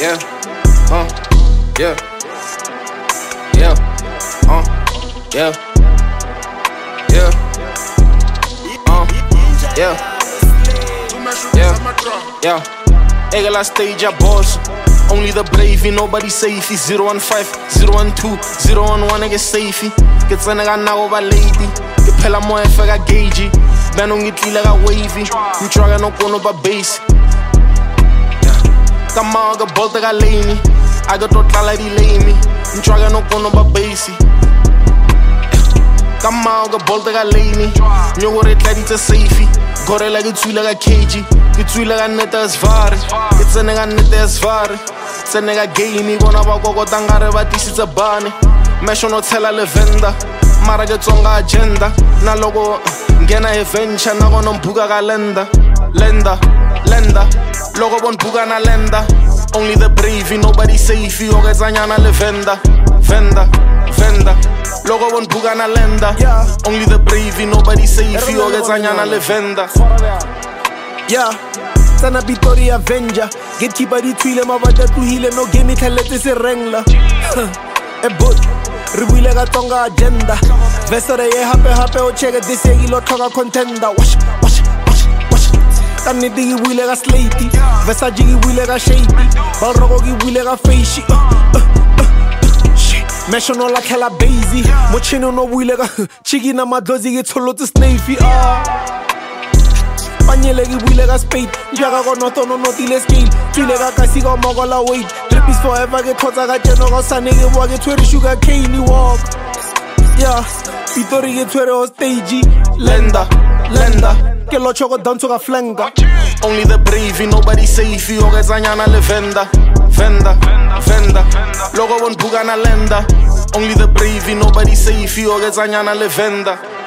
Yeah, yeah, yeah, yeah, yeah, yeah. Egala stage a boss. Only the brave, nobody safety. 015, 012, 011, get safety. Get Senegal now over lady. Get Pella more if I got gagey. Ben on get like a wavy. You try no go over base. Come on, I got bolt like a laney. I got total like the lame. You try no go over base. Come on, I got bolt like a laney. You go red like it's a safety. Got it like it's like a cagey. It's like a net as far. It's a nigga net as far. It's a nigga game. Gonna go tangare, but this is a bunny. Mesh no tell a lavender. Mara gets on agenda. Na logo, Gena adventure. Na gonna buga lenda. Lenda. Logo bon buga na lenda. Only the brave, nobody safe. You get Zanyana lavender. Venda. Logo bon buga na lenda. Only the brave, nobody safe. You get Zanyana lavender. Yeah, Sana Bitori Avenger. Gatekeeper di twile mabata tu hile no game talete se rengla. E bot, ribuile ga tonga agenda. Vesore ye hape o chega disegi lo tonga contender. Wash. Kani digi wile ga slatey. Vesa jigi wile ga shady. Balrogo gi wile ga feishi. Mesho no like hella bazy. Mochino no wile ga chigi na madozi ge tolo to snafy. Panyelegi wilega spade. Jaga go noto no notile scale. Twilega kasi go mogola weight. Trip is forever get kota ga jeno go sanege wage twere sugar cane walk. Yeah, Pitori get twere o stage. Lenda. Ke lo chogo down to ga flenga. Only the brave, nobody safe. You get Zanyana lavender. Venda. Logo won buga na lenda. Only the brave, nobody safe. You get Zanyana lavender.